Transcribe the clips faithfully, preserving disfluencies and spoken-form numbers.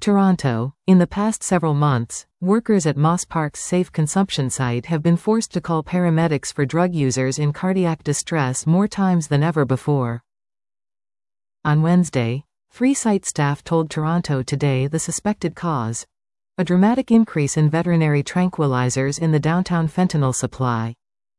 Toronto. In the past several months, workers at Moss Park's safe consumption site have been forced to call paramedics for drug users in cardiac distress more times than ever before. On Wednesday, three site staff told Toronto Today the suspected cause: a dramatic increase in veterinary tranquilizers in the downtown fentanyl supply.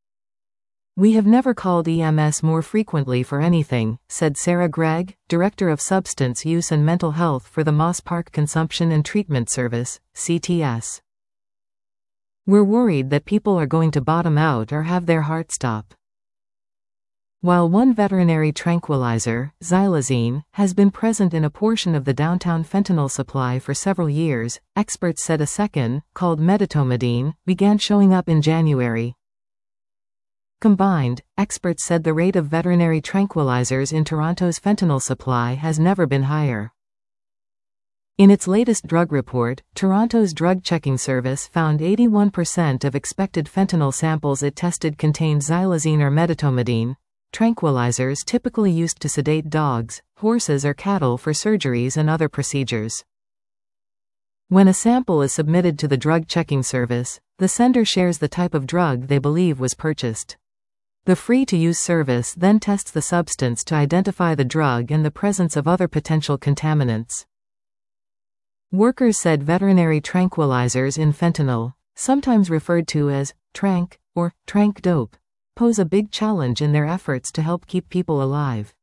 "We have never called E M S more frequently for anything," said Sarah Gregg, Director of Substance Use and Mental Health for the Moss Park Consumption and Treatment Service, C T S. "We're worried that people are going to bottom out or have their heart stop." While one veterinary tranquilizer, xylazine, has been present in a portion of the downtown fentanyl supply for several years, experts said a second, called medetomidine, began showing up in January. Combined, experts said the rate of veterinary tranquilizers in Toronto's fentanyl supply has never been higher. In its latest drug report, Toronto's drug checking service found eighty-one percent of expected fentanyl samples it tested contained xylazine or medetomidine, tranquilizers typically used to sedate dogs, horses or cattle for surgeries and other procedures. When a sample is submitted to the drug checking service, the sender shares the type of drug they believe was purchased. The free-to-use service then tests the substance to identify the drug and the presence of other potential contaminants. Workers said veterinary tranquilizers in fentanyl, sometimes referred to as tranq or tranq dope, pose a big challenge in their efforts to help keep people alive.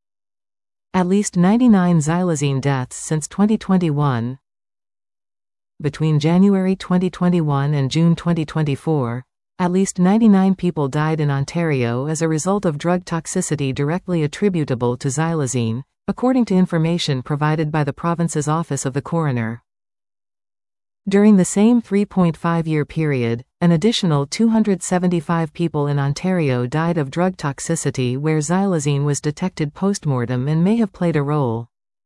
At least ninety-nine xylazine deaths since twenty twenty-one. Between January twenty twenty-one and June twenty twenty-four, at least ninety-nine people died in Ontario as a result of drug toxicity directly attributable to xylazine, according to information provided by the province's Office of the Coroner. During the same three point five year period, an additional two hundred seventy-five people in Ontario died of drug toxicity where xylazine was detected postmortem and may have played a role.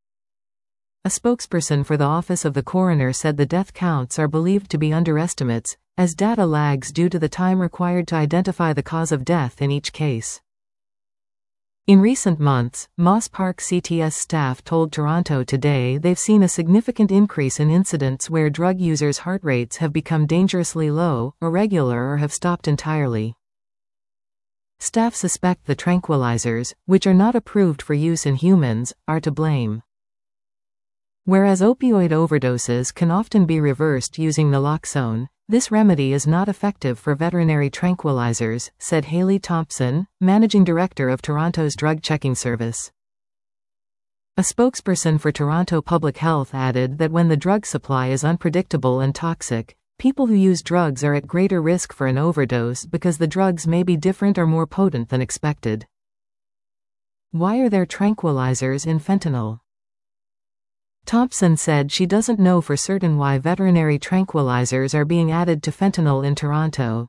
A spokesperson for the Office of the Coroner said the death counts are believed to be underestimates, as data lags due to the time required to identify the cause of death in each case. In recent months, Moss Park C T S staff told Toronto Today they've seen a significant increase in incidents where drug users' heart rates have become dangerously low, irregular or have stopped entirely. Staff suspect the tranquilizers, which are not approved for use in humans, are to blame. Whereas opioid overdoses can often be reversed using naloxone, this remedy is not effective for veterinary tranquilizers, said Haley Thompson, managing director of Toronto's drug checking service. A spokesperson for Toronto Public Health added that when the drug supply is unpredictable and toxic, people who use drugs are at greater risk for an overdose because the drugs may be different or more potent than expected. Why are there tranquilizers in fentanyl? Thompson said she doesn't know for certain why veterinary tranquilizers are being added to fentanyl in Toronto.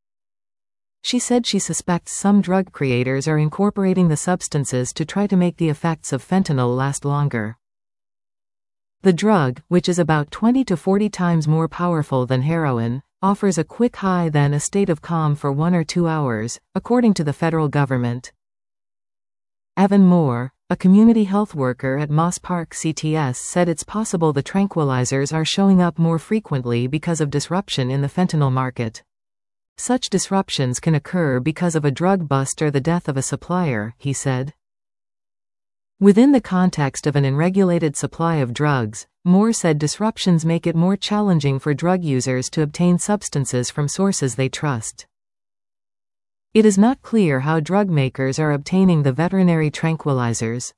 She said she suspects some drug creators are incorporating the substances to try to make the effects of fentanyl last longer. The drug, which is about twenty to forty times more powerful than heroin, offers a quick high then a state of calm for one or two hours, according to the federal government. Evan Moore, a community health worker at Moss Park C T S, said it's possible the tranquilizers are showing up more frequently because of disruption in the fentanyl market. Such disruptions can occur because of a drug bust or the death of a supplier, he said. Within the context of an unregulated supply of drugs, Moore said disruptions make it more challenging for drug users to obtain substances from sources they trust. It is not clear how drug makers are obtaining the veterinary tranquilizers.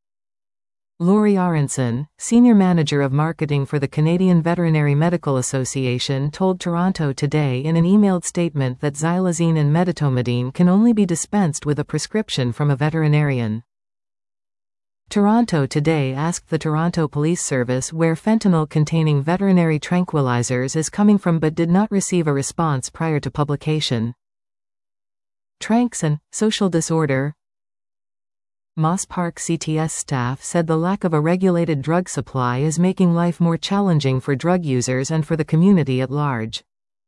Laurie Aronson, senior manager of marketing for the Canadian Veterinary Medical Association, told Toronto Today in an emailed statement that xylazine and medetomidine can only be dispensed with a prescription from a veterinarian. Toronto Today asked the Toronto Police Service where fentanyl-containing veterinary tranquilizers is coming from but did not receive a response prior to publication. Tranks and social disorder. Moss Park C T S staff said the lack of a regulated drug supply is making life more challenging for drug users and for the community at large.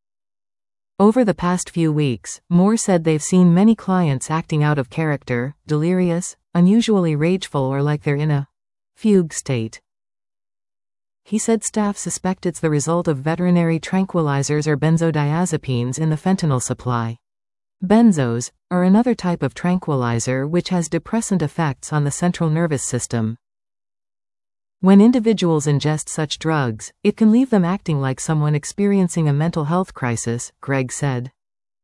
Over the past few weeks, Moore said they've seen many clients acting out of character, delirious, unusually rageful or like they're in a fugue state. He said staff suspect it's the result of veterinary tranquilizers or benzodiazepines in the fentanyl supply. Benzos are another type of tranquilizer which has depressant effects on the central nervous system. When individuals ingest such drugs, it can leave them acting like someone experiencing a mental health crisis, Gregg said.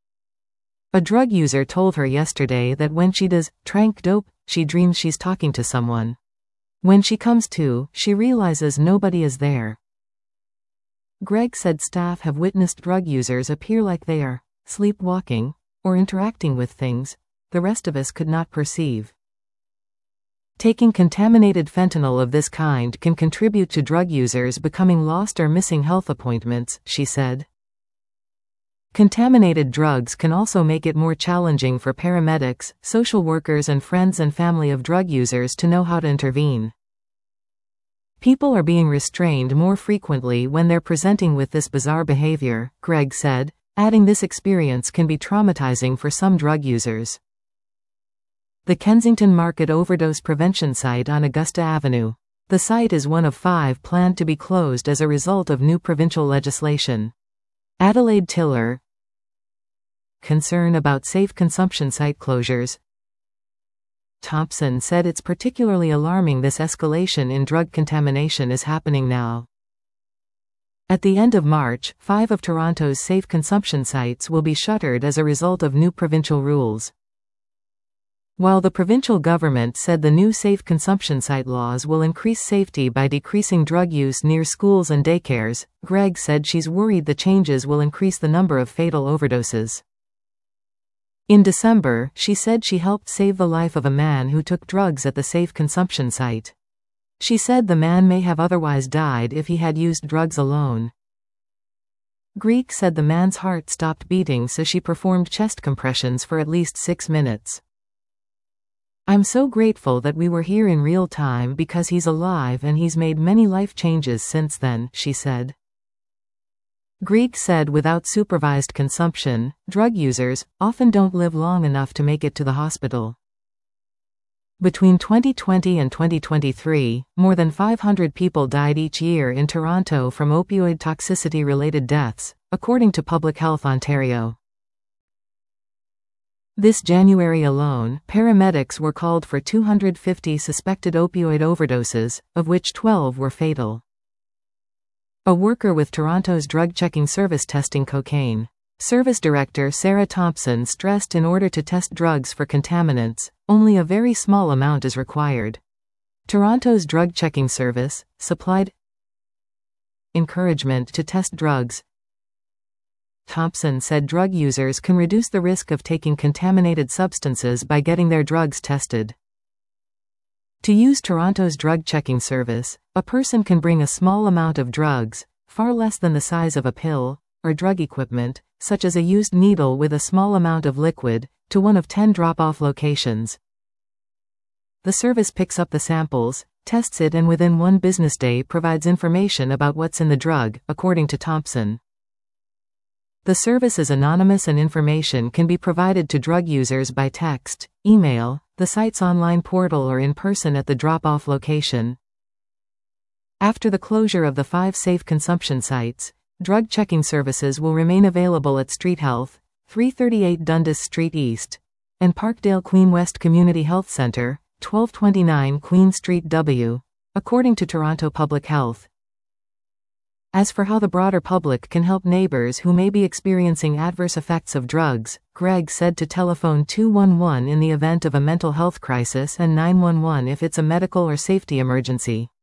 A drug user told her yesterday that when she does tranq dope, she dreams she's talking to someone. When she comes to, she realizes nobody is there. Gregg said staff have witnessed drug users appear like they are sleepwalking or interacting with things the rest of us could not perceive. Taking contaminated fentanyl of this kind can contribute to drug users becoming lost or missing health appointments, she said. Contaminated drugs can also make it more challenging for paramedics, social workers and friends and family of drug users to know how to intervene. People are being restrained more frequently when they're presenting with this bizarre behavior, Gregg said, adding this experience can be traumatizing for some drug users. The Kensington Market overdose prevention site on Augusta Avenue. The site is one of five planned to be closed as a result of new provincial legislation. Adelaide Tiller. Concern about safe consumption site closures. Thompson said it's particularly alarming this escalation in drug contamination is happening now. At the end of March, five of Toronto's safe consumption sites will be shuttered as a result of new provincial rules. While the provincial government said the new safe consumption site laws will increase safety by decreasing drug use near schools and daycares, Gregg said she's worried the changes will increase the number of fatal overdoses. In December, she said she helped save the life of a man who took drugs at the safe consumption site. She said the man may have otherwise died if he had used drugs alone. Gregg said the man's heart stopped beating, so she performed chest compressions for at least six minutes. I'm so grateful that we were here in real time because he's alive and he's made many life changes since then, she said. Gregg said without supervised consumption, drug users often don't live long enough to make it to the hospital. Between twenty twenty and twenty twenty-three, more than five hundred people died each year in Toronto from opioid toxicity-related deaths, according to Public Health Ontario. This January alone, paramedics were called for two hundred fifty suspected opioid overdoses, of which twelve were fatal. A worker with Toronto's drug checking service testing cocaine. Service Director Sarah Thompson stressed in order to test drugs for contaminants, only a very small amount is required. Toronto's drug checking service supplied encouragement to test drugs. Thompson said drug users can reduce the risk of taking contaminated substances by getting their drugs tested. To use Toronto's drug checking service, a person can bring a small amount of drugs, far less than the size of a pill, or drug equipment, such as a used needle with a small amount of liquid, to one of ten drop-off locations. The service picks up the samples, tests it and within one business day provides information about what's in the drug, according to Thompson. The service is anonymous and information can be provided to drug users by text, email, the site's online portal or in person at the drop-off location. After the closure of the five safe consumption sites, drug checking services will remain available at Street Health, three thirty-eight Dundas Street East, and Parkdale Queen West Community Health Centre, twelve twenty-nine Queen Street W, according to Toronto Public Health. As for how the broader public can help neighbors who may be experiencing adverse effects of drugs, Gregg said to telephone two one one in the event of a mental health crisis and nine one one if it's a medical or safety emergency.